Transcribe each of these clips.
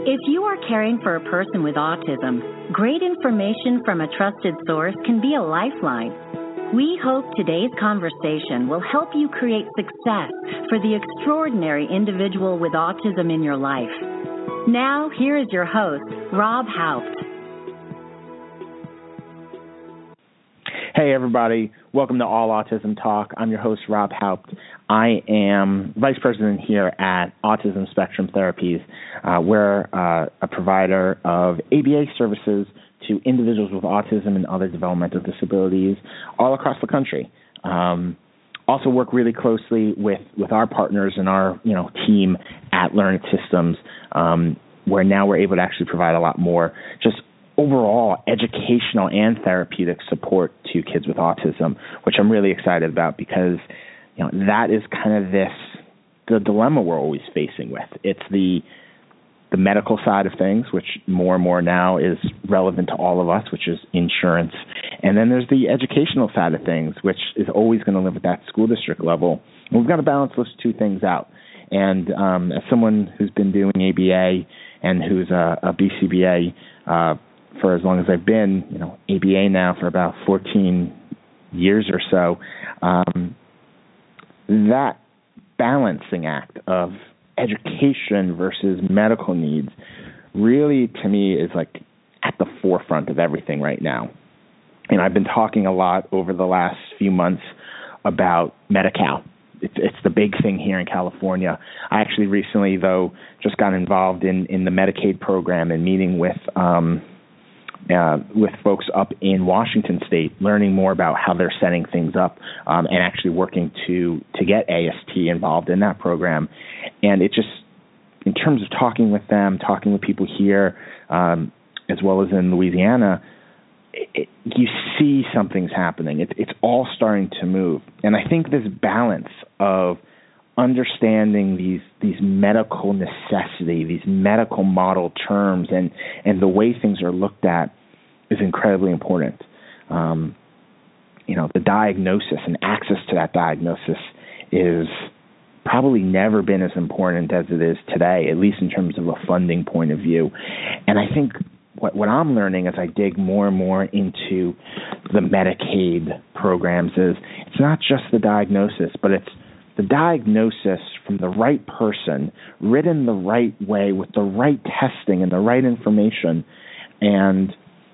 If you are caring for a person with autism, great information from a trusted source can be a lifeline. We hope today's conversation will help you create success for the extraordinary individual with autism in your life. Now, here is your host, Rob Haupt. Hey, everybody. Welcome to All Autism Talk. I'm your host, Rob Haupt. I am Vice President here at Autism Spectrum Therapies. We're a provider of ABA services to individuals with autism and other developmental disabilities all across the country. Also work really closely with our partners and our team at Learning Systems, where now we're able to actually provide a lot more just overall educational and therapeutic support to kids with autism, which I'm really excited about because that is kind of the dilemma we're always facing with. It's the medical side of things, which more and more now is relevant to all of us, which is insurance. And then there's the educational side of things, which is always going to live at that school district level. And we've got to balance those two things out. And as someone who's been doing ABA and who's a BCBA for as long as I've been, ABA now for about 14 years or so, that balancing act of education versus medical needs really, to me, is like at the forefront of everything right now. And I've been talking a lot over the last few months about Medi-Cal. It's the big thing here in California. I actually recently, though, just got involved in the Medicaid program and meeting with folks up in Washington State, learning more about how they're setting things up and actually working to get AST involved in that program. And it just, in terms of talking with them, talking with people here, as well as in Louisiana, you see something's happening. It's all starting to move. And I think this balance of understanding these medical necessity, these medical model terms, and the way things are looked at is incredibly important. The diagnosis and access to that diagnosis is probably never been as important as it is today, at least in terms of a funding point of view. And I think what I'm learning as I dig more and more into the Medicaid programs is it's not just the diagnosis, but it's the diagnosis from the right person, written the right way with the right testing and the right information. And,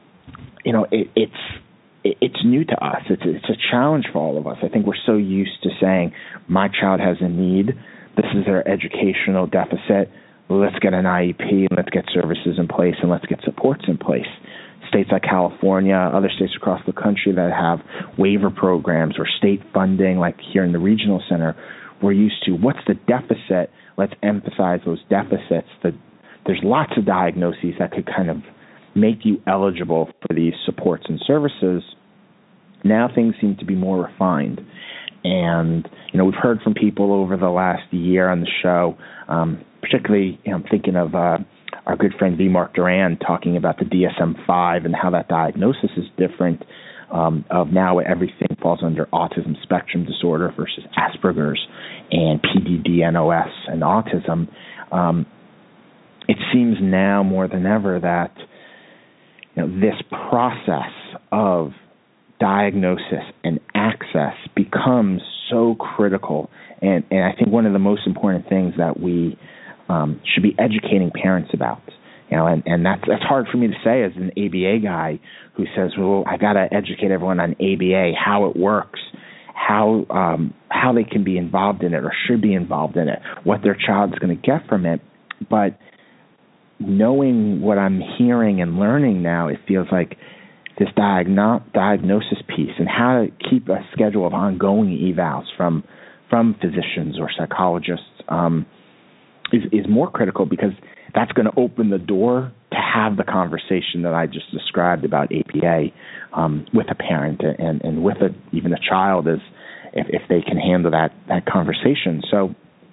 it's new to us. It's a challenge for all of us. I think we're so used to saying, my child has a need. This is their educational deficit. Let's get an IEP and let's get services in place and let's get supports in place. States like California, other states across the country that have waiver programs or state funding, like here in the regional center, we're used to what's the deficit? Let's emphasize those deficits. There's lots of diagnoses that could kind of make you eligible for these supports and services. Now things seem to be more refined. And, we've heard from people over the last year on the show, particularly, I'm thinking of our good friend V. Mark Duran talking about the DSM-5 and how that diagnosis is different of now everything falls under autism spectrum disorder versus Asperger's and PDD-NOS and autism. It seems now more than ever that this process of diagnosis and access becomes so critical. And I think one of the most important things that we should be educating parents about. And that's hard for me to say as an ABA guy who says, well, I got to educate everyone on ABA, how it works, how they can be involved in it or should be involved in it, what their child's going to get from it. But knowing what I'm hearing and learning now, it feels like this diagnosis piece and how to keep a schedule of ongoing evals from physicians or psychologists is more critical, because that's going to open the door to have the conversation that I just described about APA with a parent and with even a child, if they can handle that conversation. So,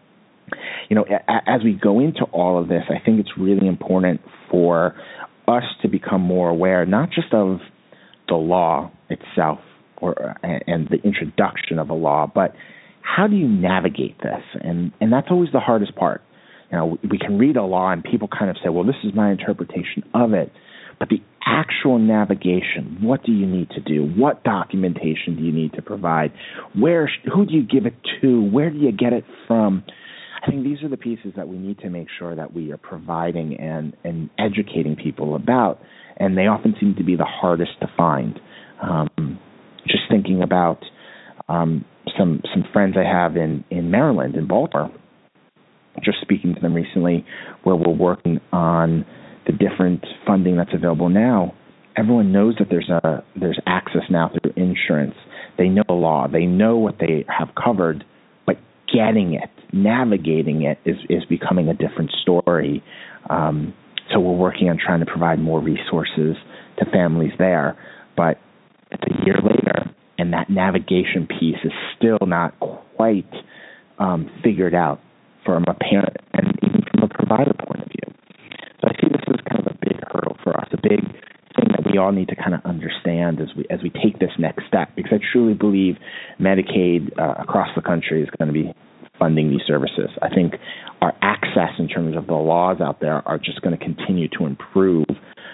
as we go into all of this, I think it's really important for us to become more aware, not just of the law itself and the introduction of a law, but how do you navigate this? And that's always the hardest part. we can read a law and people kind of say, well, this is my interpretation of it. But the actual navigation, what do you need to do? What documentation do you need to provide? Who do you give it to? Where do you get it from? I think these are the pieces that we need to make sure that we are providing and educating people about, and they often seem to be the hardest to find. Just thinking about some friends I have in Maryland, in Baltimore, just speaking to them recently, where we're working on the different funding that's available now. Everyone knows that there's access now through insurance. They know the law. They know what they have covered, but getting it, navigating it is becoming a different story. So we're working on trying to provide more resources to families there. But it's a year later, and that navigation piece is still not quite figured out from a parent and even from a provider point of view. So I see this as kind of a big hurdle for us, a big thing that we all need to kind of understand as we take this next step, because I truly believe Medicaid across the country is going to be funding these services. I think our access in terms of the laws out there are just going to continue to improve,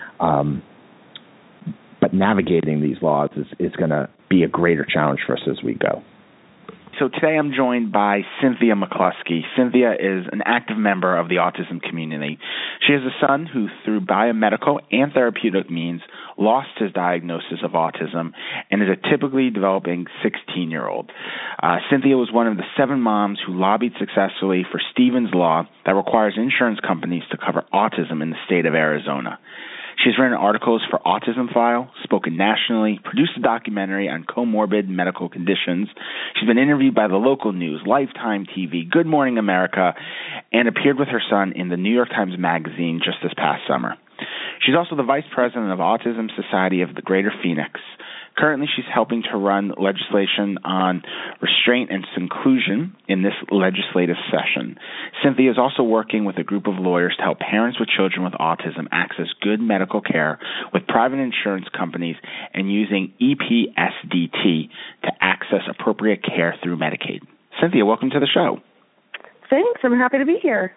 but navigating these laws is going to be a greater challenge for us as we go. So today I'm joined by Cynthia McCluskey. Cynthia is an active member of the autism community. She has a son who, through biomedical and therapeutic means, lost his diagnosis of autism and is a typically developing 16-year-old. Cynthia was one of the 7 moms who lobbied successfully for Stevens Law that requires insurance companies to cover autism in the state of Arizona. She's written articles for Autism File, spoken nationally, produced a documentary on comorbid medical conditions. She's been interviewed by the local news, Lifetime TV, Good Morning America, and appeared with her son in the New York Times Magazine just this past summer. She's also the vice president of Autism Society of the Greater Phoenix. Currently, she's helping to run legislation on restraint and seclusion in this legislative session. Cynthia is also working with a group of lawyers to help parents with children with autism access good medical care with private insurance companies and using EPSDT to access appropriate care through Medicaid. Cynthia, welcome to the show. Thanks. I'm happy to be here.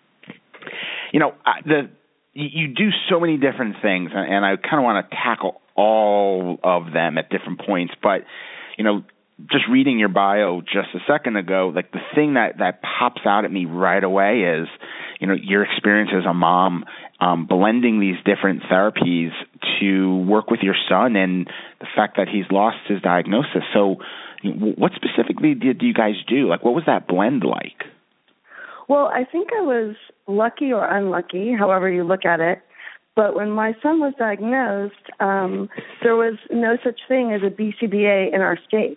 You know, you do so many different things, and I kind of want to tackle all of them at different points. But, you know, just reading your bio just a second ago, like the thing that pops out at me right away is, you know, your experience as a mom, blending these different therapies to work with your son and the fact that he's lost his diagnosis. So what specifically did you guys do? Like, what was that blend like? Well, I think I was lucky or unlucky, however you look at it. But when my son was diagnosed, there was no such thing as a BCBA in our state.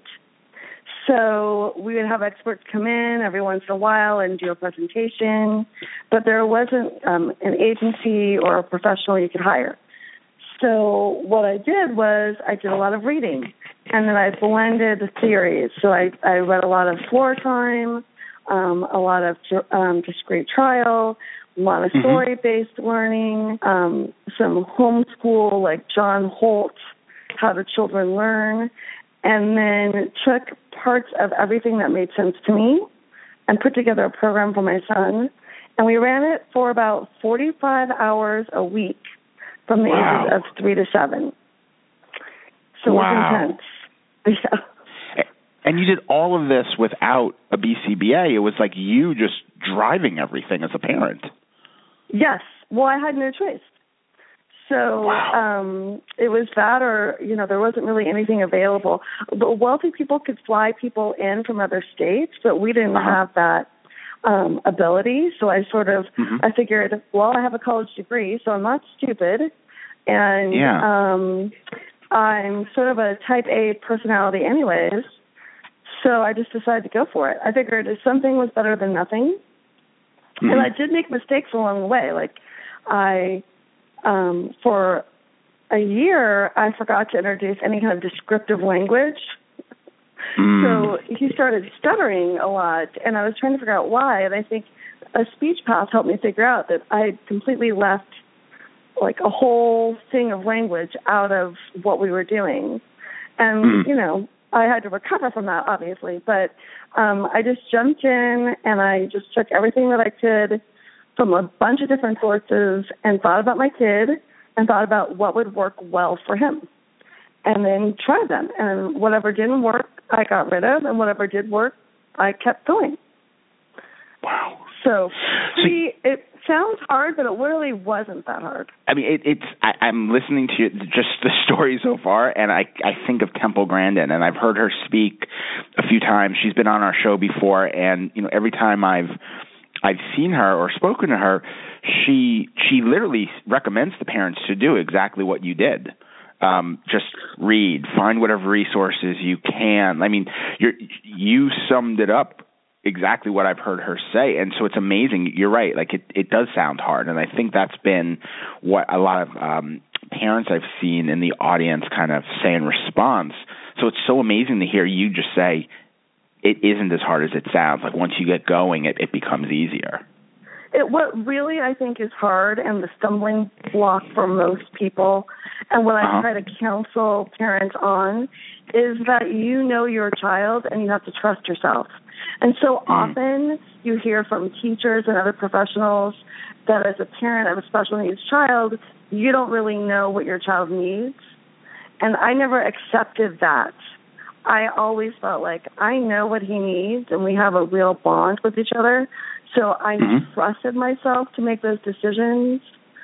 So we would have experts come in every once in a while and do a presentation, but there wasn't an agency or a professional you could hire. So what I did was I did a lot of reading, and then I blended the theories. So I read a lot of Floor Time, a lot of discrete trial, Montessori-based learning, some homeschool like John Holt, How Do Children Learn, and then took parts of everything that made sense to me and put together a program for my son. And we ran it for about 45 hours a week from the ages of 3 to 7. So it was intense. Yeah. And you did all of this without a BCBA. It was like you just driving everything as a parent. Yes. Well, I had no choice. So it was that, or, you know, there wasn't really anything available. But wealthy people could fly people in from other states, but we didn't have that ability. So I sort of, I figured, well, I have a college degree, so I'm not stupid. And I'm sort of a type A personality anyways. So I just decided to go for it. I figured if something was better than nothing. And I did make mistakes along the way. Like for a year, I forgot to introduce any kind of descriptive language. So he started stuttering a lot, and I was trying to figure out why. And I think a speech path helped me figure out that I had completely left like a whole thing of language out of what we were doing. And, you know, I had to recover from that, obviously. But I just jumped in, and I just took everything that I could from a bunch of different sources and thought about my kid and thought about what would work well for him. And then tried them. And whatever didn't work, I got rid of. And whatever did work, I kept going. Wow. So it sounds hard, but it really wasn't that hard. I mean, I'm listening to just the story so far, and I think of Temple Grandin, and I've heard her speak a few times. She's been on our show before, and every time I've seen her or spoken to her, she literally recommends the parents to do exactly what you did. Just read, find whatever resources you can. I mean, you summed it up exactly what I've heard her say. And so it's amazing. You're right. Like it does sound hard. And I think that's been what a lot of parents I've seen in the audience kind of say in response. So it's so amazing to hear you just say it isn't as hard as it sounds. Like once you get going, it becomes easier. What really I think is hard and the stumbling block for most people, and what I try to counsel parents on, is that you know your child and you have to trust yourself. And so often you hear from teachers and other professionals that as a parent of a special needs child, you don't really know what your child needs. And I never accepted that. I always felt like I know what he needs and we have a real bond with each other. So I trusted myself to make those decisions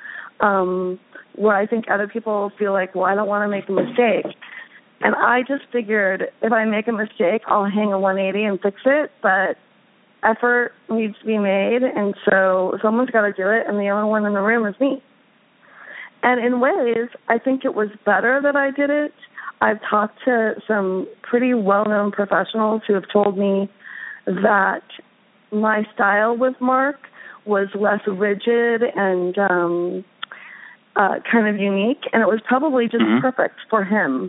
where I think other people feel like, well, I don't want to make a mistake. And I just figured if I make a mistake, I'll hang a 180 and fix it. But effort needs to be made, and so someone's got to do it, and the only one in the room is me. And in ways, I think it was better that I did it. I've talked to some pretty well-known professionals who have told me that my style with Mark was less rigid and kind of unique, and it was probably just perfect for him.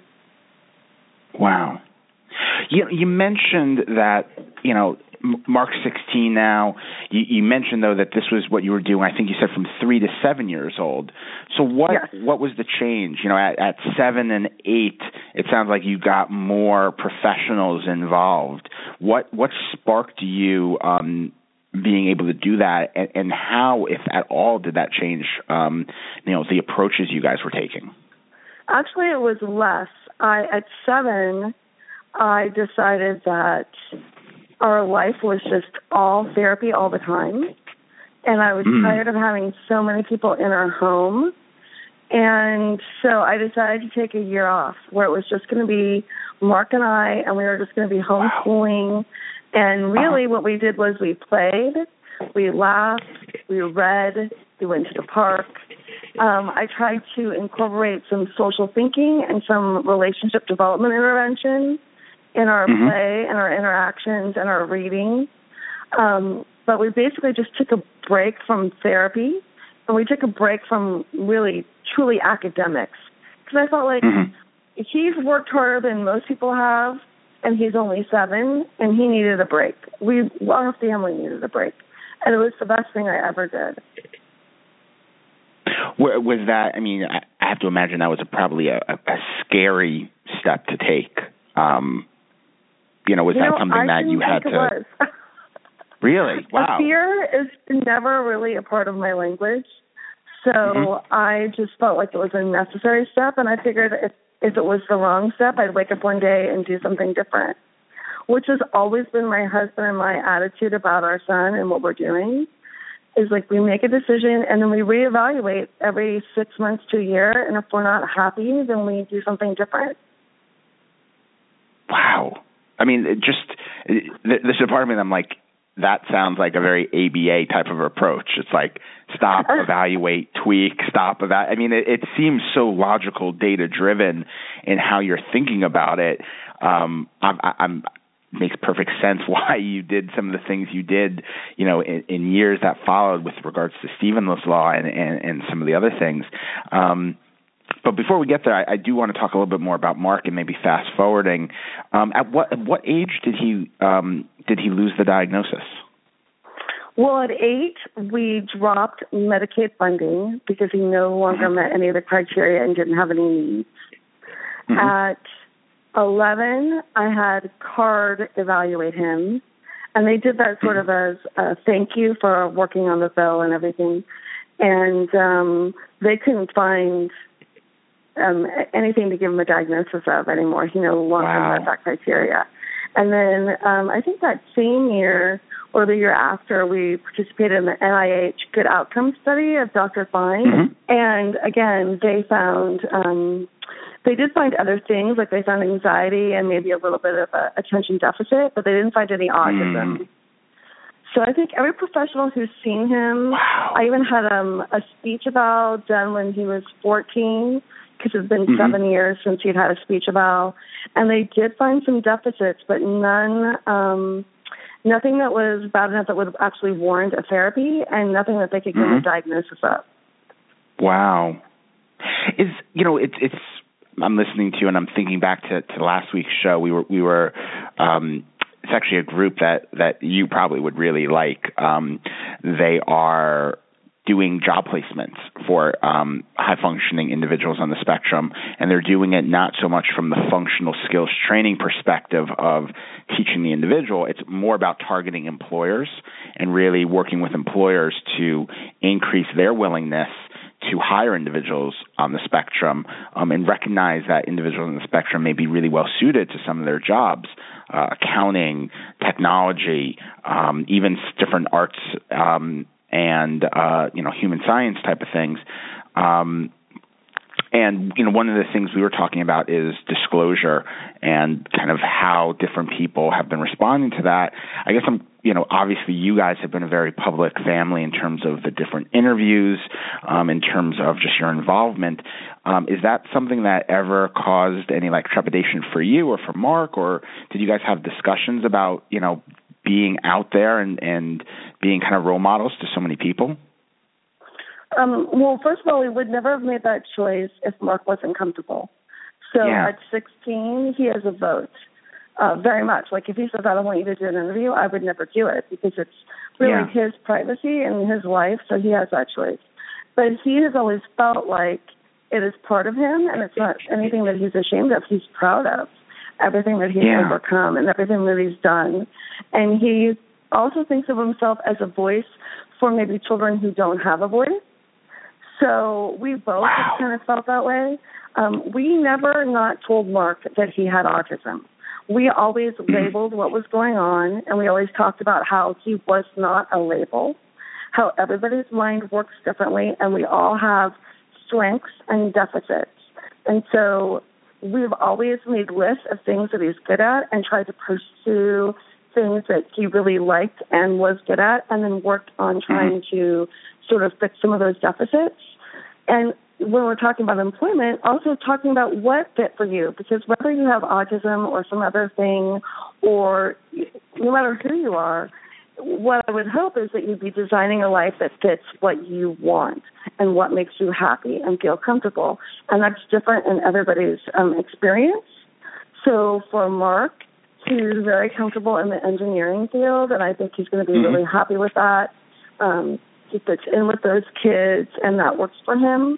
Wow. You mentioned that, Mark's 16 now. You mentioned, though, that this was what you were doing, I think you said from 3 to 7 years old. So what was the change? At 7 and 8, it sounds like you got more professionals involved. What sparked you being able to do that, and how, if at all, did that change, the approaches you guys were taking? Actually, it was less. At 7, I decided that our life was just all therapy all the time, and I was tired of having so many people in our home, and so I decided to take a year off where it was just going to be Mark and I, and we were just going to be homeschooling, and really what we did was we played, we laughed, we read, we went to the park. I tried to incorporate some social thinking and some relationship development intervention in our play and our interactions and our reading. But we basically just took a break from therapy, and we took a break from really, truly academics. Because I felt like he's worked harder than most people have, and he's only 7, and he needed a break. Our family needed a break. And it was the best thing I ever did. Was that, I have to imagine that was probably a scary step to take. Was that something that you had to... Really? Wow. Fear is never really a part of my language. So I just felt like it was a necessary step, and I figured if it was the wrong step, I'd wake up one day and do something different, which has always been my husband and my attitude about our son and what we're doing. Is like we make a decision and then we reevaluate every 6 months to a year, and if we're not happy, then we do something different. Wow. This department, I'm like, that sounds like a very ABA type of approach. It's like stop, evaluate, tweak, it seems so logical, data-driven in how you're thinking about it. Makes perfect sense why you did some of the things you did, in years that followed with regards to Stephenless law and some of the other things. But before we get there, I do want to talk a little bit more about Mark and maybe fast forwarding. At what age did he lose the diagnosis? Well, at 8, we dropped Medicaid funding because he no longer met any of the criteria and didn't have any needs. At 11, I had CARD evaluate him, And they did that sort of as a thank you for working on the bill and everything. And they couldn't find anything to give him a diagnosis of anymore. He no longer met that criteria. And then I think that same year or the year after, we participated in the NIH Good Outcome Study of Dr. Fine. Mm-hmm. And again, they found, they did find other things, like they found anxiety and maybe a little bit of a attention deficit, but they didn't find any autism. So I think every professional who's seen him, I even had a speech eval done when he was 14, because it's been 7 years since he'd had a speech eval, and they did find some deficits, but nothing that was bad enough that would actually warrant a therapy, and nothing that they could give a diagnosis of. Wow. It's I'm listening to you and I'm thinking back to last week's show. We were it's actually a group that you probably would really like. They are doing job placements for high-functioning individuals on the spectrum, and they're doing it not so much from the functional skills training perspective of teaching the individual. It's more about targeting employers and really working with employers to increase their willingness to hire individuals on the spectrum and recognize that individuals on the spectrum may be really well suited to some of their jobs, accounting, technology, even different arts and human science type of things. And one of the things we were talking about is disclosure and kind of how different people have been responding to that. I guess obviously you guys have been a very public family in terms of the different interviews, in terms of just your involvement. Is that something that ever caused any trepidation for you or for Mark, or did you guys have discussions about, being out there and being kind of role models to so many people? Well, first of all, we would never have made that choice if Mark wasn't comfortable. So at 16, he has a vote, very much. Like if he says, I don't want you to do an interview, I would never do it because it's really his privacy and his life, so he has that choice. But he has always felt like it is part of him and it's not anything that he's ashamed of. He's proud of everything that he's overcome and everything that he's done. And he also thinks of himself as a voice for maybe children who don't have a voice. So we both kind of felt that way. We never not told Mark that he had autism. We always labeled what was going on, and we always talked about how he was not a label, how everybody's mind works differently, and we all have strengths and deficits. And so we've always made lists of things that he's good at and tried to pursue things that he really liked and was good at, and then worked on trying to sort of fix some of those deficits. And when we're talking about employment, also talking about what fit for you, because whether you have autism or some other thing, or no matter who you are, what I would hope is that you'd be designing a life that fits what you want and what makes you happy and feel comfortable. And that's different in everybody's experience. So for Mark, he's very comfortable in the engineering field, and I think he's going to be really happy with that. He fits in with those kids, and that works for him.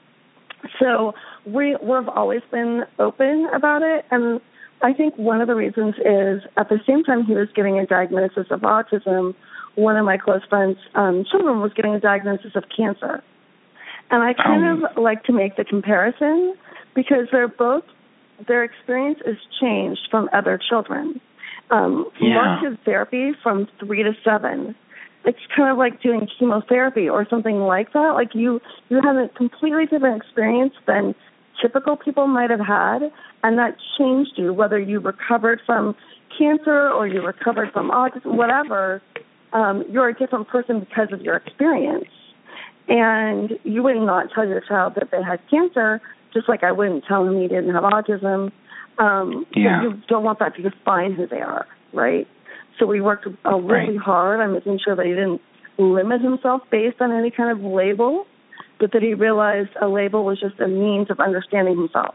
So we've always been open about it, and I think one of the reasons is at the same time he was getting a diagnosis of autism, one of my close friends' children was getting a diagnosis of cancer. And I kind of like to make the comparison because their experience is changed from other children. Mark did therapy from 3 to 7. It's kind of like doing chemotherapy or something like that. Like you have a completely different experience than typical people might have had, and that changed you, whether you recovered from cancer or you recovered from autism, whatever. You're a different person because of your experience. And you would not tell your child that they had cancer, just like I wouldn't tell him he didn't have autism. You don't want that to define who they are, right? So we worked really hard on making sure that he didn't limit himself based on any kind of label, but that he realized a label was just a means of understanding himself.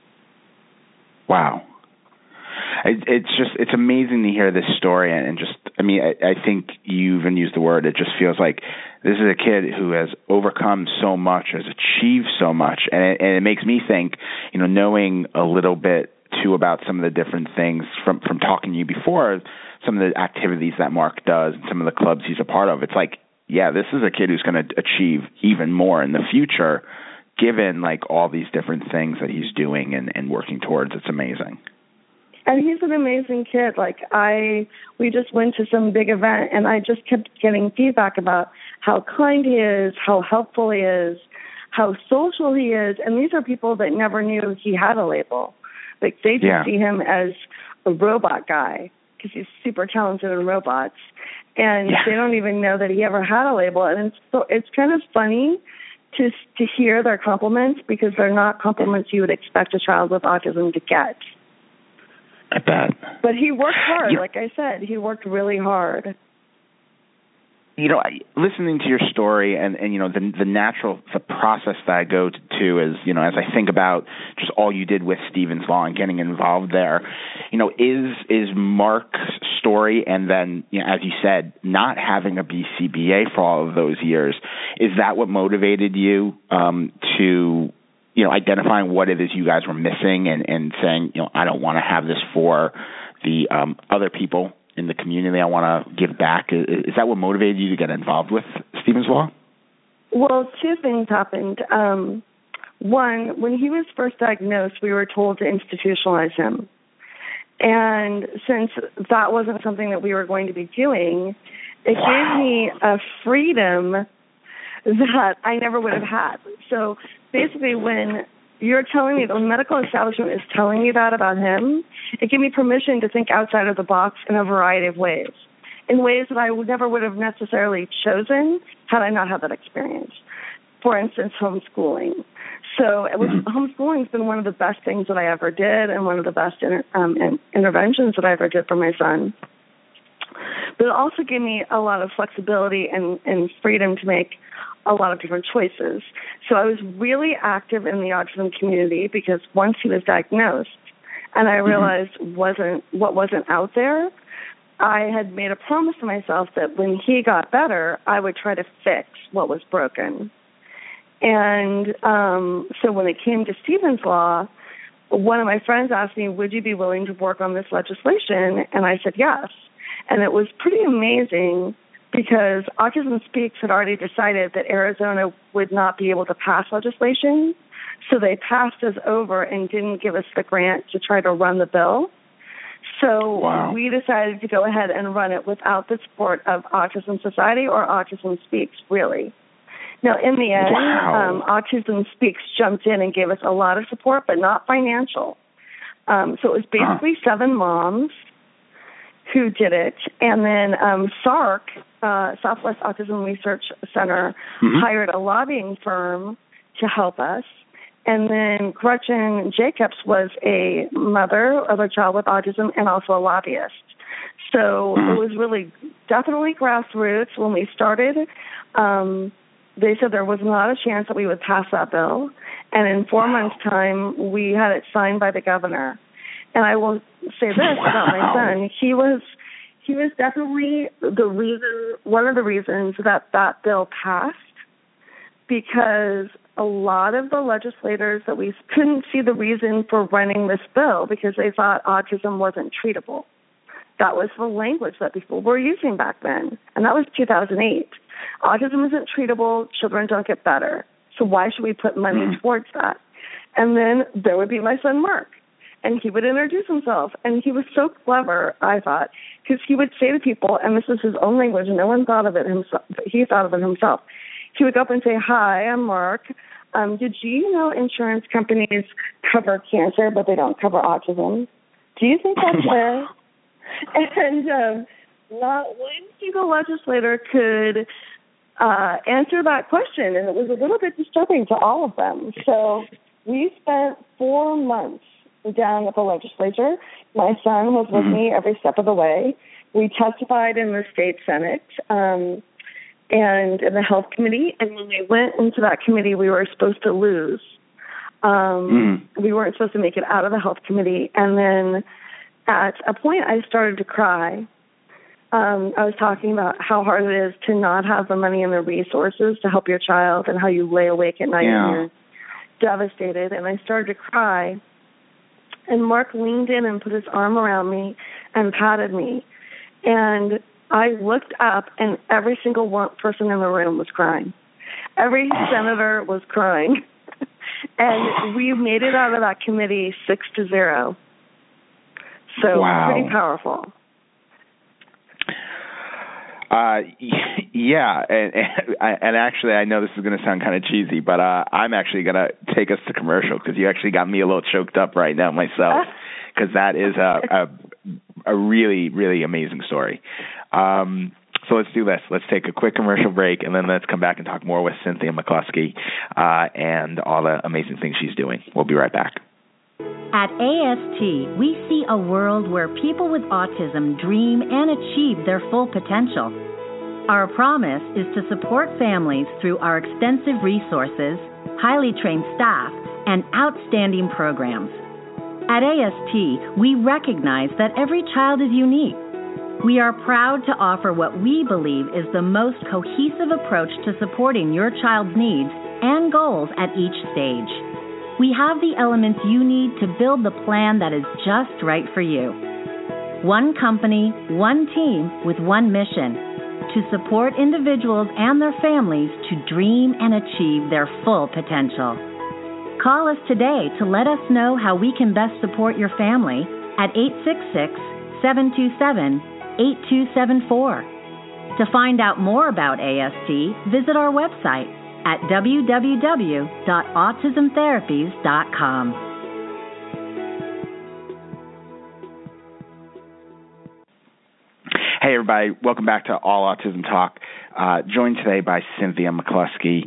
Wow. It's amazing to hear this story, and I think you even used the word, it just feels like this is a kid who has overcome so much, has achieved so much, and it makes me think, knowing a little bit too about some of the different things from talking to you before, some of the activities that Mark does and some of the clubs he's a part of, it's like, yeah, this is a kid who's going to achieve even more in the future, given like all these different things that he's doing and working towards. It's amazing. And he's an amazing kid. Like we just went to some big event, and I just kept getting feedback about how kind he is, how helpful he is, how social he is. And these are people that never knew he had a label. Like they just see him as a robot guy because he's super talented in robots, and they don't even know that he ever had a label. And it's kind of funny to hear their compliments, because they're not compliments you would expect a child with autism to get. I bet. But he worked hard. Like I said, he worked really hard. You know, listening to your story and you know, the process that I go to is, you know, as I think about just all you did with Stevens Law and getting involved there, you know, is Mark's story, and then, you know, as you said, not having a BCBA for all of those years, is that what motivated you to, you know, identifying what it is you guys were missing and saying, you know, I don't want to have this for the other people in the community, I want to give back? Is that what motivated you to get involved with Stevens Law? Well, two things happened. One, when he was first diagnosed, we were told to institutionalize him. And since that wasn't something that we were going to be doing, it gave me a freedom that I never would have had. So basically, when you're telling me, the medical establishment is telling me that about him, it gave me permission to think outside of the box in a variety of ways, in ways that I never would have necessarily chosen had I not had that experience. For instance, homeschooling. So homeschooling has been one of the best things that I ever did, and one of the best interventions that I ever did for my son. But it also gave me a lot of flexibility and freedom to make a lot of different choices. So I was really active in the autism community, because once he was diagnosed and I realized what wasn't out there, I had made a promise to myself that when he got better, I would try to fix what was broken. And so when it came to Stevens Law, one of my friends asked me, would you be willing to work on this legislation? And I said yes. And it was pretty amazing, because Autism Speaks had already decided that Arizona would not be able to pass legislation, so they passed us over and didn't give us the grant to try to run the bill. So we decided to go ahead and run it without the support of Autism Society or Autism Speaks, really. Now, in the end, Autism Speaks jumped in and gave us a lot of support, but not financial. So it was basically 7 moms who did it, and then SARC, Southwest Autism Research Center, hired a lobbying firm to help us, and then Gretchen Jacobs was a mother of a child with autism and also a lobbyist. So it was really definitely grassroots when we started. They said there was not a chance that we would pass that bill, and in 4 months' time, we had it signed by the governor. And I will say this about my son: he was definitely one of the reasons that bill passed, because a lot of the legislators that we couldn't see the reason for running this bill, because they thought autism wasn't treatable. That was the language that people were using back then, and that was 2008. Autism isn't treatable. Children don't get better. So why should we put money towards that? And then there would be my son, Mark, and he would introduce himself. And he was so clever, I thought, because he would say to people, and this is his own language, no one thought of it himself, but he thought of it himself. He would go up and say, hi, I'm Mark. Did you know insurance companies cover cancer, but they don't cover autism? Do you think that's fair? And not one single legislator could answer that question, and it was a little bit disturbing to all of them. So we spent 4 months down at the legislature. My son was with me every step of the way. We testified in the state Senate and in the health committee, and when we went into that committee, we were supposed to lose. We weren't supposed to make it out of the health committee, and then at a point I started to cry. I was talking about how hard it is to not have the money and the resources to help your child, and how you lay awake at night and you're devastated. And I started to cry. And Mark leaned in and put his arm around me and patted me. And I looked up, and every single person in the room was crying. Every senator was crying. And we made it out of that committee 6-0. So pretty powerful. Yeah, and actually, I know this is going to sound kind of cheesy, but I'm actually going to take us to commercial because you actually got me a little choked up right now myself, because that is a really, really amazing story. So let's do this. Let's take a quick commercial break, and then let's come back and talk more with Cynthia McCluskey and all the amazing things she's doing. We'll be right back. At AST, we see a world where people with autism dream and achieve their full potential. Our promise is to support families through our extensive resources, highly trained staff, and outstanding programs. At AST, we recognize that every child is unique. We are proud to offer what we believe is the most cohesive approach to supporting your child's needs and goals at each stage. We have the elements you need to build the plan that is just right for you. One company, one team with one mission, to support individuals and their families to dream and achieve their full potential. Call us today to let us know how we can best support your family at 866-727-8274. To find out more about AST, visit our website at www.autismtherapies.com. Hey, everybody. Welcome back to All Autism Talk. Joined today by Cynthia McCluskey.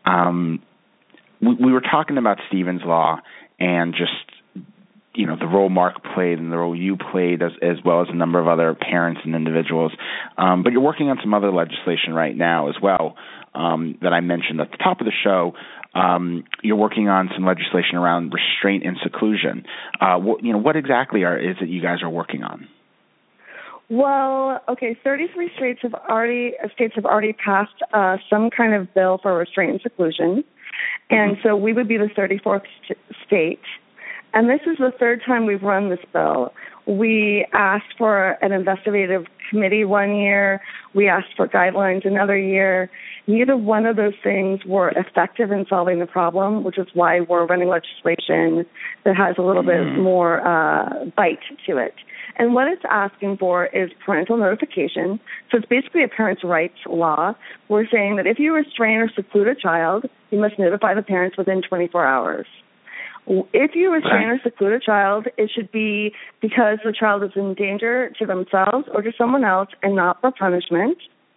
We were talking about Stephen's Law and just, the role Mark played and the role you played as well as a number of other parents and individuals. But you're working on some other legislation right now as well that I mentioned at the top of the show. You're working on some legislation around restraint and seclusion. What exactly is it you guys are working on? Well, 33 states have already passed some kind of bill for restraint and seclusion, and so we would be the 34th state. And this is the third time we've run this bill. We asked for an investigative committee one year. We asked for guidelines another year. Neither one of those things were effective in solving the problem, which is why we're running legislation that has a little bit more bite to it. And what it's asking for is parental notification. So it's basically a parent's rights law. We're saying that if you restrain or seclude a child, you must notify the parents within 24 hours. If you restrain or seclude a child, it should be because the child is in danger to themselves or to someone else and not for punishment.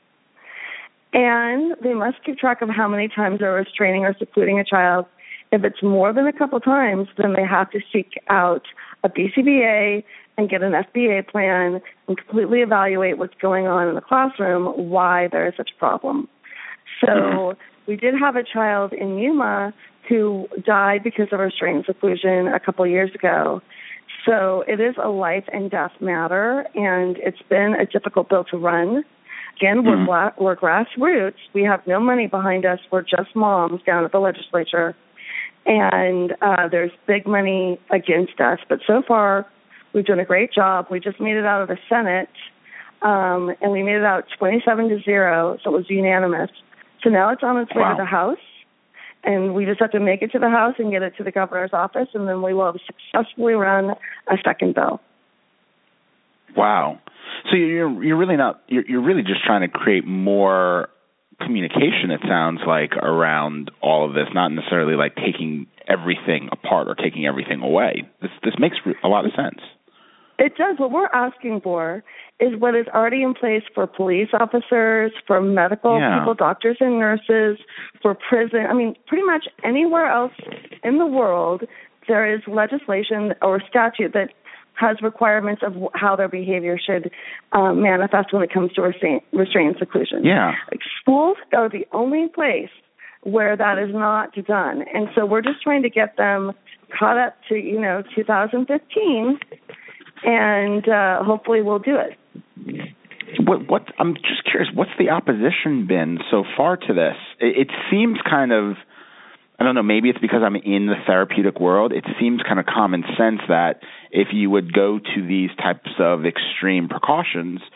And they must keep track of how many times they're restraining or secluding a child. If it's more than a couple times, then they have to seek out a BCBA and get an FBA plan and completely evaluate what's going on in the classroom, why there is such a problem. So we did have a child in Yuma who died because of restraint and seclusion a couple years ago. So it is a life and death matter, and it's been a difficult bill to run. Again, we're grassroots. We have no money behind us. We're just moms down at the legislature. And there's big money against us. But so far, we've done a great job. We just made it out of the Senate, and we made it out 27-0, so it was unanimous. So now it's on its way to the House, and we just have to make it to the House and get it to the governor's office, and then we will have successfully run a second bill. Wow. So you're really not, you're really just trying to create more communication, it sounds like, around all of this, not necessarily like taking everything apart or taking everything away. This makes a lot of sense. It does. What we're asking for is what is already in place for police officers, for medical people, doctors and nurses, for prison. I mean, pretty much anywhere else in the world, there is legislation or statute that has requirements of how their behavior should manifest when it comes to restraint and seclusion. Yeah. Like, schools are the only place where that is not done. And so we're just trying to get them caught up to, 2015, and hopefully we'll do it. What I'm just curious, what's the opposition been so far to this? It seems kind of, I don't know, maybe it's because I'm in the therapeutic world. It seems kind of common sense that if you would go to these types of extreme precautions,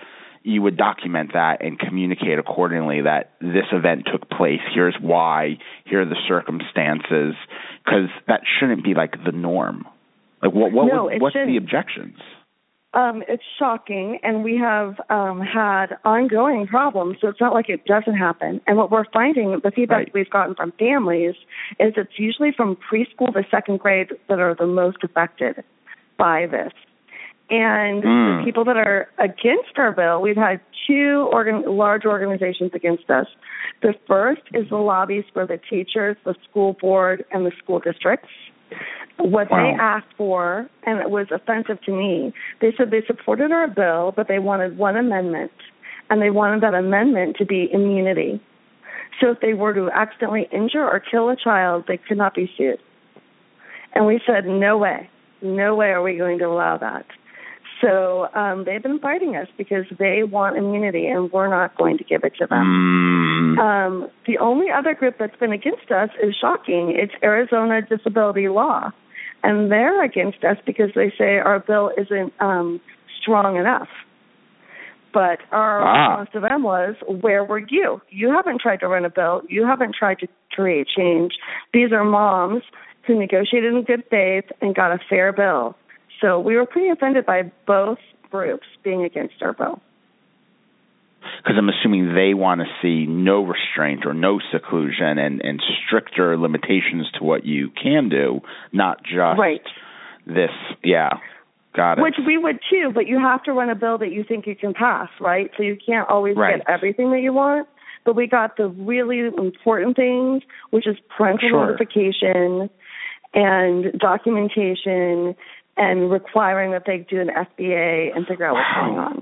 you would document that and communicate accordingly that this event took place. Here's why. Here are the circumstances. Because that shouldn't be like the norm. Like what's the objections? It's shocking, and we have had ongoing problems, so it's not like it doesn't happen. And what we're finding, the feedback we've gotten from families, is it's usually from preschool to second grade that are the most affected by this. And the people that are against our bill, we've had two large organizations against us. The first is the lobbies for the teachers, the school board, and the school districts. What they asked for, and it was offensive to me, they said they supported our bill, but they wanted one amendment, and they wanted that amendment to be immunity. So if they were to accidentally injure or kill a child, they could not be sued. And we said, no way are we going to allow that. So they've been fighting us because they want immunity, and we're not going to give it to them. The only other group that's been against us is shocking. It's Arizona Disability Law, and they're against us because they say our bill isn't strong enough. But our response to them was, where were you? You haven't tried to run a bill. You haven't tried to create change. These are moms who negotiated in good faith and got a fair bill. So we were pretty offended by both groups being against our bill. Because I'm assuming they want to see no restraint or no seclusion and stricter limitations to what you can do, not just this. Yeah, got it. Which we would too, but you have to run a bill that you think you can pass, right? So you can't always get everything that you want. But we got the really important things, which is parental notification and documentation and requiring that they do an FBA and figure out what's going on.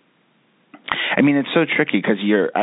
I mean, it's so tricky because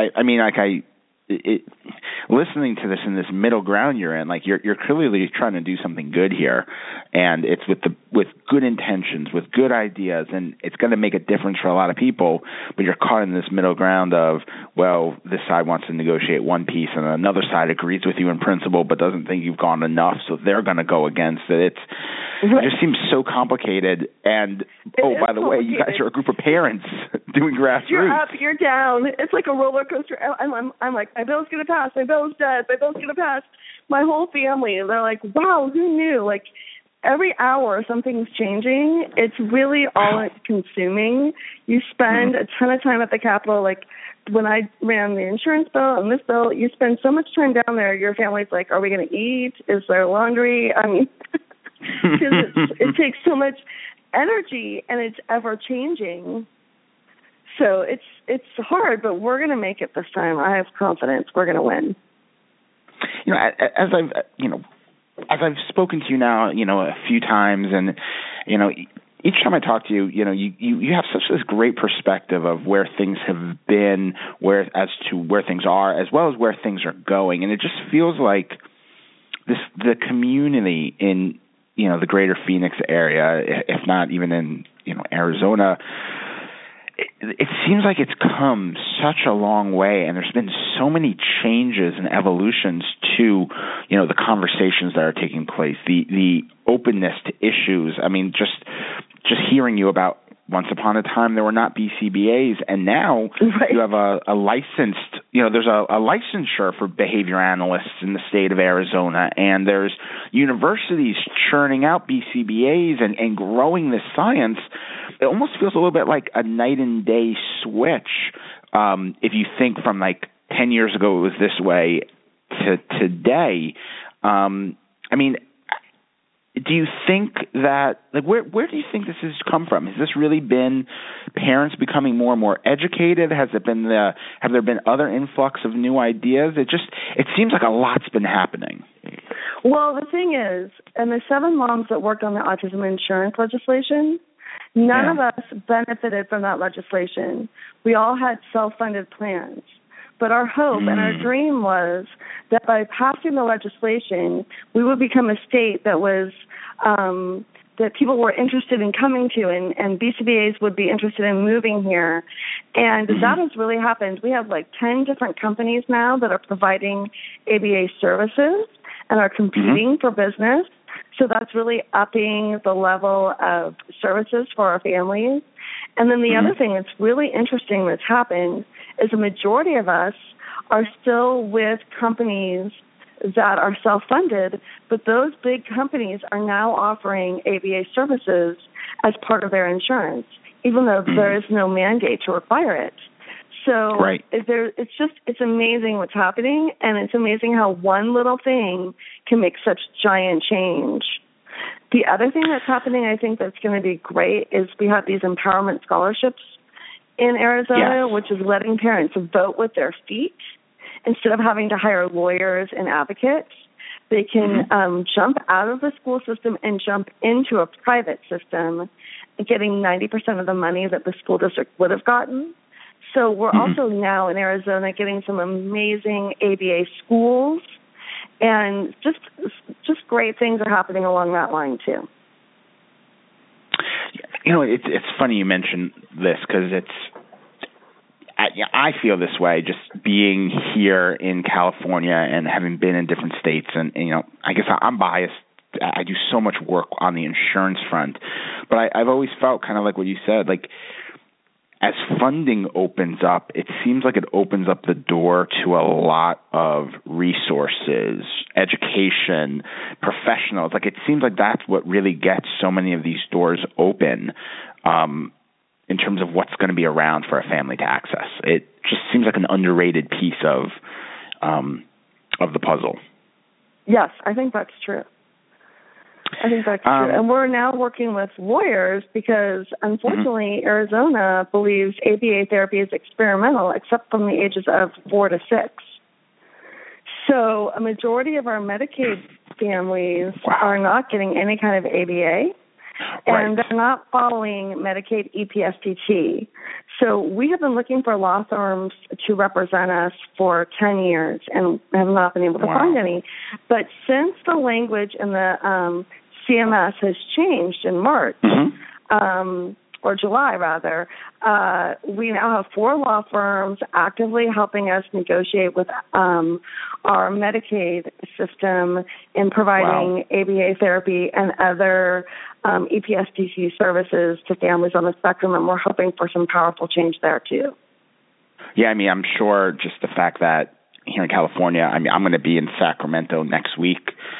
listening to this in this middle ground you're in, like you're clearly trying to do something good here, and it's with good intentions, with good ideas, and it's going to make a difference for a lot of people. But you're caught in this middle ground of, well, this side wants to negotiate one piece, and another side agrees with you in principle, but doesn't think you've gone enough, so they're going to go against it. It just seems so complicated. And by the way, you guys are a group of parents doing grassroots. You're up, you're down. It's like a roller coaster. I'm like, my bill's going to pass. My bill's dead. My bill's going to pass. My whole family, they're like, wow, who knew? Like, every hour something's changing. It's really all-consuming. You spend a ton of time at the Capitol. Like, when I ran the insurance bill and this bill, you spend so much time down there. Your family's like, are we going to eat? Is there laundry? I mean, because it takes so much energy, and it's ever-changing. So it's hard, but we're going to make it this time. I have confidence we're going to win. You know, as I've spoken to you now, a few times, and each time I talk to you, you have such this great perspective of where things have been, as to where things are, as well as where things are going, and it just feels like the community in the greater Phoenix area, if not even in Arizona. It seems like it's come such a long way, and there's been so many changes and evolutions to, the conversations that are taking place, the openness to issues. I mean, just hearing you about once upon a time there were not BCBAs, and now you have a licensed, there's a licensure for behavior analysts in the state of Arizona, and there's universities churning out BCBAs and growing this science. It almost feels a little bit like a night and day switch. If you think from like 10 years ago it was this way to today. I mean, do you think that, like, where do you think this has come from? Has this really been parents becoming more and more educated? Have there been other influx of new ideas? It seems like a lot's been happening. Well, the thing is, and the 7 moms that worked on the autism insurance legislation, none of us benefited from that legislation. We all had self-funded plans. But our hope and our dream was that by passing the legislation, we would become a state that was that people were interested in coming to, and BCBAs would be interested in moving here. And that has really happened. We have like 10 different companies now that are providing ABA services and are competing for business. So that's really upping the level of services for our families. And then the other thing that's really interesting that's happened is the majority of us are still with companies that are self-funded, but those big companies are now offering ABA services as part of their insurance, even though there is no mandate to require it. So it's amazing what's happening, and it's amazing how one little thing can make such giant change. The other thing that's happening, I think that's going to be great, is we have these empowerment scholarships in Arizona, which is letting parents vote with their feet. Instead of having to hire lawyers and advocates, they can jump out of the school system and jump into a private system, getting 90% of the money that the school district would have gotten. So we're also now in Arizona getting some amazing ABA schools, and just great things are happening along that line too. You know, it's funny you mention this because I feel this way just being here in California and having been in different states, and you know, I guess I'm biased. I do so much work on the insurance front, but I've always felt kind of like what you said, like as funding opens up, it seems like it opens up the door to a lot of resources, education, professionals. Like it seems like that's what really gets so many of these doors open. In terms of what's going to be around for a family to access. It just seems like an underrated piece of the puzzle. Yes, I think that's true. And we're now working with lawyers because, unfortunately, Arizona believes ABA therapy is experimental, except from the ages of 4 to 6. So a majority of our Medicaid families are not getting any kind of ABA. And they're not following Medicaid EPSDT. So we have been looking for law firms to represent us for 10 years and have not been able to find any. But since the language in the CMS has changed in March, or July rather, we now have 4 law firms actively helping us negotiate with our Medicaid system in providing ABA therapy and other EPSDT services to families on the spectrum, and we're hoping for some powerful change there too. Yeah, I mean, I'm sure just the fact that here in California, I mean, I'm going to be in Sacramento next week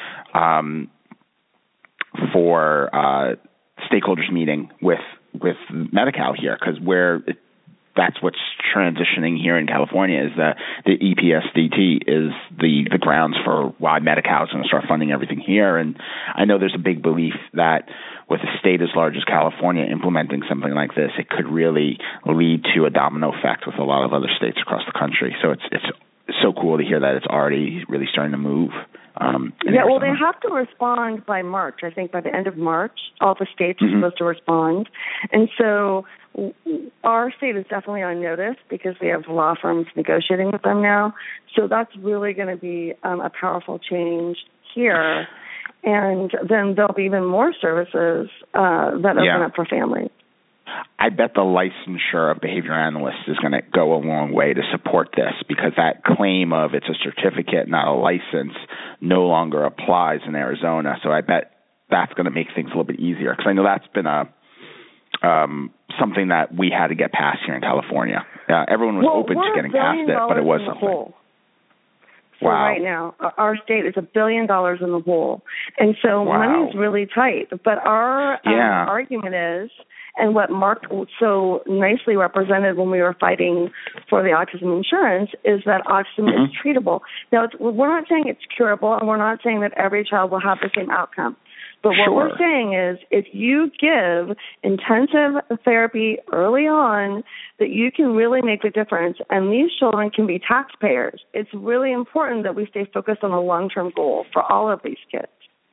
for stakeholders meeting with Medi-Cal here, because that's what's transitioning here in California is the EPSDT is the grounds for why Medi-Cal is going to start funding everything here. And I know there's a big belief that with a state as large as California implementing something like this, it could really lead to a domino effect with a lot of other states across the country. So it's so cool to hear that it's already really starting to move. Well, they have to respond by March. I think by the end of March, all the states are supposed to respond. And so our state is definitely on notice because we have law firms negotiating with them now. So that's really going to be a powerful change here. And then there'll be even more services that open up for families. I bet the licensure of behavior analysts is going to go a long way to support this, because that claim of it's a certificate, not a license, no longer applies in Arizona. So I bet that's going to make things a little bit easier, because I know that's been something that we had to get past here in California. Everyone was open to getting past it, but it was something. So right now, our state is $1 billion in the hole. And so money is really tight. But our argument is, and what Mark so nicely represented when we were fighting for the autism insurance, is that autism is treatable. Now, we're not saying it's curable, and we're not saying that every child will have the same outcome. But what we're saying is if you give intensive therapy early on, that you can really make a difference, and these children can be taxpayers. It's really important that we stay focused on the long-term goal for all of these kids.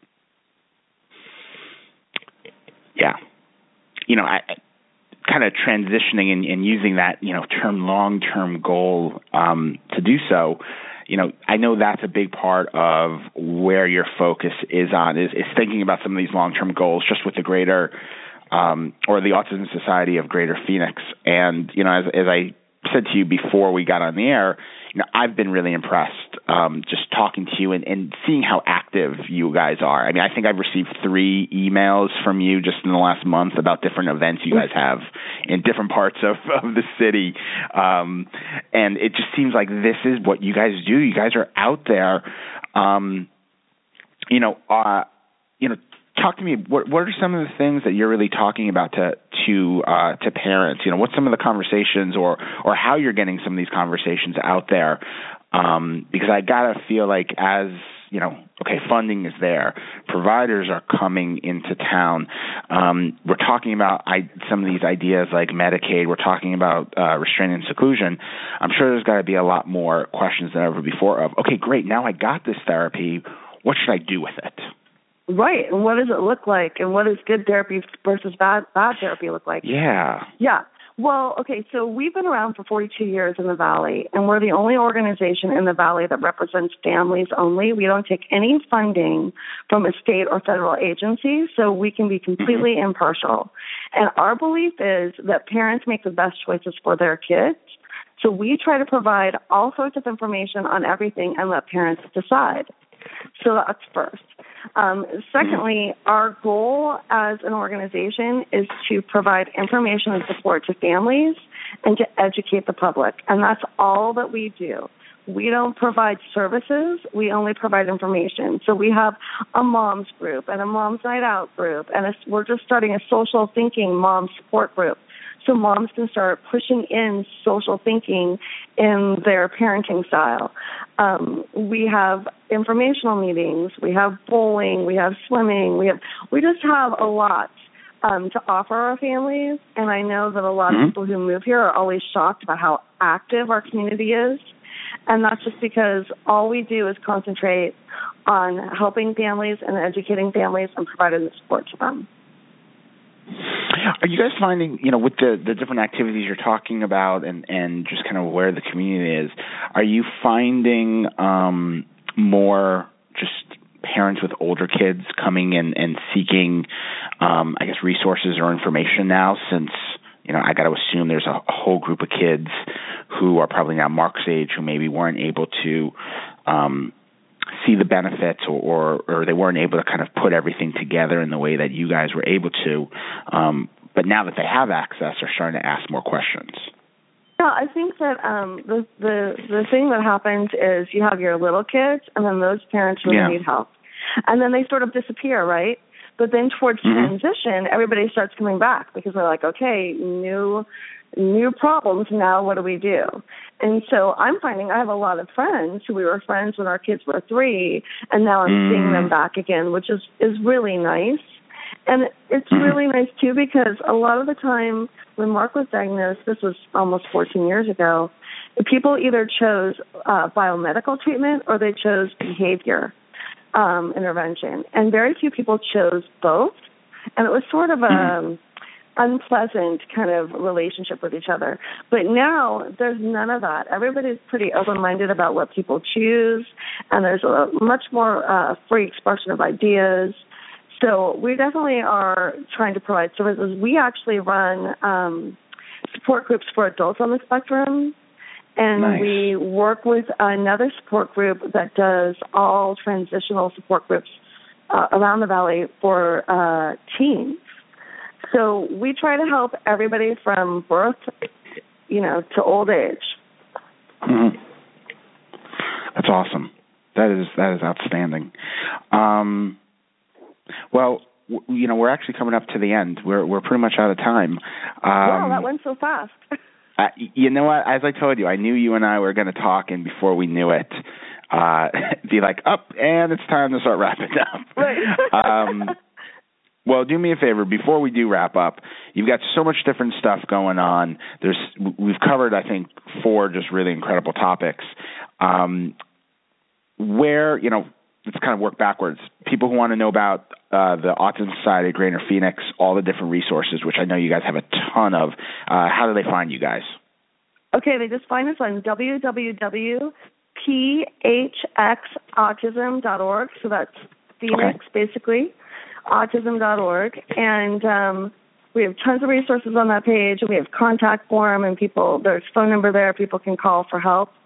Yeah. You know, I kind of transitioning and using that, term long-term goal to do so, I know that's a big part of where your focus is on, is thinking about some of these long-term goals just with the greater, or the Autism Society of Greater Phoenix. And, as I said to you before we got on the air, I've been really impressed just talking to you and seeing how active you guys are. I mean, I think I've received 3 emails from you just in the last month about different events you guys have in different parts of the city. And it just seems like this is what you guys do. You guys are out there. Talk to me. What are some of the things that you're really talking about to parents? What's some of the conversations or how you're getting some of these conversations out there? Because I gotta feel like funding is there, providers are coming into town. We're talking about some of these ideas like Medicaid. We're talking about restraint and seclusion. I'm sure there's got to be a lot more questions than ever before. Of okay, great. Now I got this therapy. What should I do with it? Right, and what does it look like, and what does good therapy versus bad therapy look like? Yeah. Well, okay, so we've been around for 42 years in the Valley, and we're the only organization in the Valley that represents families only. We don't take any funding from a state or federal agency, so we can be completely impartial. And our belief is that parents make the best choices for their kids, so we try to provide all sorts of information on everything and let parents decide. So that's first. Secondly, our goal as an organization is to provide information and support to families and to educate the public. And that's all that we do. We don't provide services. We only provide information. So we have a mom's group and a mom's night out group. And we're just starting a social thinking mom support group. So moms can start pushing in social thinking in their parenting style. We have informational meetings. We have bowling. We have swimming. We just have a lot to offer our families. And I know that a lot of people who move here are always shocked about how active our community is. And that's just because all we do is concentrate on helping families and educating families and providing the support to them. Are you guys finding, with the different activities you're talking about and just kind of where the community is, are you finding more just parents with older kids coming in and seeking, resources or information now since, I got to assume there's a whole group of kids who are probably now Mark's age who maybe weren't able to see the benefits or they weren't able to kind of put everything together in the way that you guys were able to. But now that they have access, they're starting to ask more questions. Yeah, I think that the thing that happens is you have your little kids, and then those parents really need help. And then they sort of disappear, right? But then towards transition, everybody starts coming back because they're like, okay, new problems, now what do we do? And so I'm finding I have a lot of friends who we were friends when our kids were 3, and now I'm seeing them back again, which is really nice. And it's really nice, too, because a lot of the time when Mark was diagnosed, this was almost 14 years ago, people either chose biomedical treatment or they chose behavior intervention. And very few people chose both. And it was sort of a unpleasant kind of relationship with each other. But now there's none of that. Everybody's pretty open-minded about what people choose, and there's a much more free expression of ideas. So we definitely are trying to provide services. We actually run support groups for adults on the spectrum, and we work with another support group that does all transitional support groups around the Valley for teens. So we try to help everybody from birth, to old age. That's awesome. That is outstanding. Well, we're actually coming up to the end. We're pretty much out of time. Wow, that went so fast. You know what? As I told you, I knew you and I were going to talk, and before we knew it, be like, and it's time to start wrapping up. Right. Well, do me a favor. Before we do wrap up, you've got so much different stuff going on. We've covered, I think, 4 just really incredible topics. Let's kind of work backwards. People who want to know about the Autism Society of Greater Phoenix, all the different resources, which I know you guys have a ton of, how do they find you guys? Okay, they just find us on www.phxautism.org. So that's Phoenix, basically. autism.org, and we have tons of resources on that page. We have contact form, and there's phone number there. People can call for help.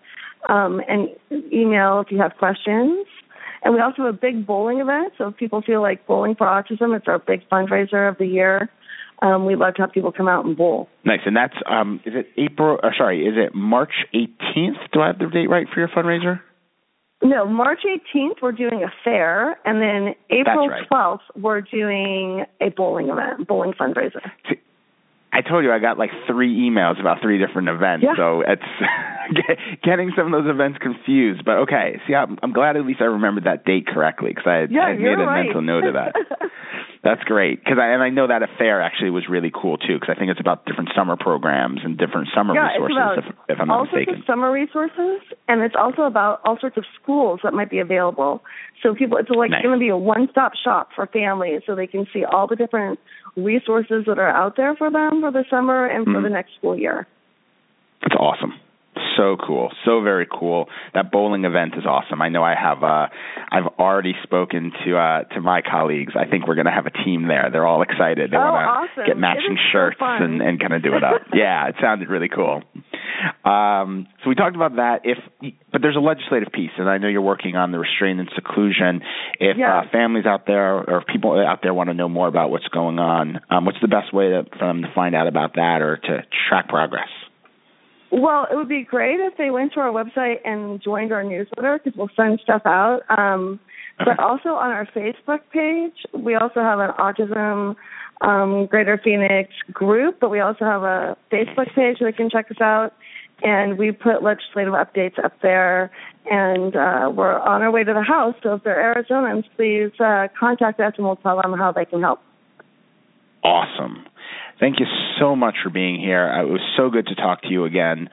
and email if you have questions. And we also have a big bowling event. So if people feel like Bowling for Autism, it's our big fundraiser of the year. We'd love to have people come out and bowl. Nice. And that's, is it March 18th? Do I have the date right for your fundraiser? No, March 18th, we're doing a fair. And then April 12th, we're doing a bowling event, bowling fundraiser. I told you I got like 3 emails about 3 different events, so it's getting some of those events confused. But okay, see, I'm glad at least I remembered that date correctly because I made a mental note of that. That's great because I know that affair actually was really cool too because I think it's about different summer programs and different summer resources. If I'm not mistaken, all sorts of summer resources, and it's also about all sorts of schools that might be available. So it's like going to be a one-stop shop for families, so they can see all the different resources that are out there for them for the summer and for the next school year. That's awesome. So cool. So very cool. That bowling event is awesome. I know I've already spoken to my colleagues. I think we're going to have a team there. They're all excited. They want to get matching shirts and kind of do it up. Yeah, it sounded really cool. So we talked about that. But there's a legislative piece, and I know you're working on the restraint and seclusion. If families out there or people out there want to know more about what's going on, what's the best way for them to find out about that or to track progress? Well, it would be great if they went to our website and joined our newsletter because we'll send stuff out. But also on our Facebook page, we also have an Autism Greater Phoenix group, but we also have a Facebook page that can check us out. And we put legislative updates up there, and we're on our way to the House. So if they're Arizonans, please contact us, and we'll tell them how they can help. Awesome. Thank you so much for being here. It was so good to talk to you again.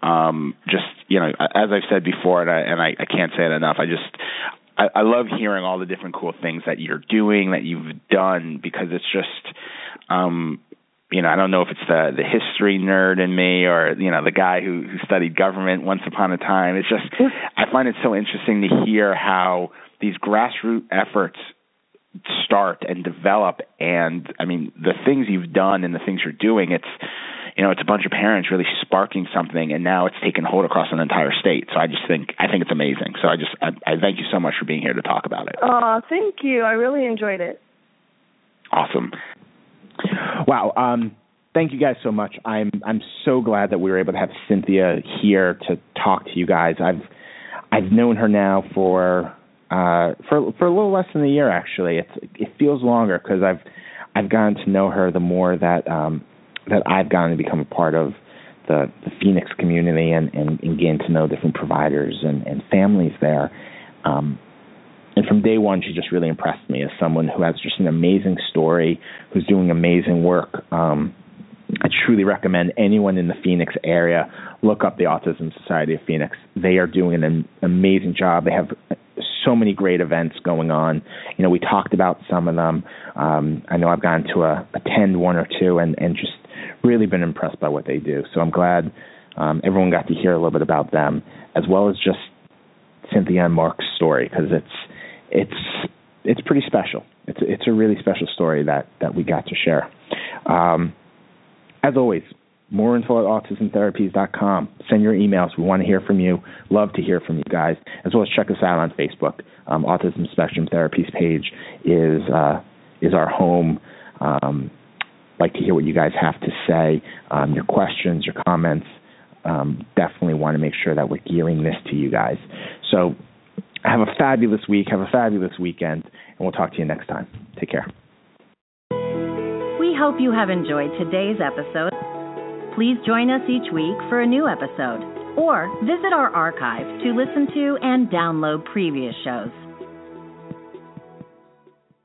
As I've said before, and I can't say it enough, I love hearing all the different cool things that you're doing, that you've done, because it's just, I don't know if it's the history nerd in me or, the guy who studied government once upon a time. It's just, I find it so interesting to hear how these grassroots efforts start and develop, and the things you've done and the things you're doing, it's a bunch of parents really sparking something, and now it's taken hold across an entire state. So I think it's amazing. So I thank you so much for being here to talk about it. Oh, thank you. I really enjoyed it. Awesome. Wow. Thank you guys so much. I'm so glad that we were able to have Cynthia here to talk to you guys. I've known her now for a little less than a year, actually. It feels longer because I've gotten to know her the more that I've gotten to become a part of the Phoenix community and getting to know different providers and families there. And from day one, she just really impressed me as someone who has just an amazing story, who's doing amazing work. I truly recommend anyone in the Phoenix area look up the Autism Society of Phoenix. They are doing an amazing job. They have so many great events going on. We talked about some of them. I know I've gotten to attend one or two and just really been impressed by what they do. So I'm glad everyone got to hear a little bit about them, as well as just Cynthia and Mark's story, because it's pretty special. It's a really special story that we got to share. As always, more info at autismtherapies.com. Send your emails. We want to hear from you. Love to hear from you guys, as well as check us out on Facebook. Autism Spectrum Therapies page is our home. Like to hear what you guys have to say, your questions, your comments. Definitely want to make sure that we're gearing this to you guys. So have a fabulous week. Have a fabulous weekend, and we'll talk to you next time. Take care. We hope you have enjoyed today's episode. Please join us each week for a new episode, or visit our archive to listen to and download previous shows.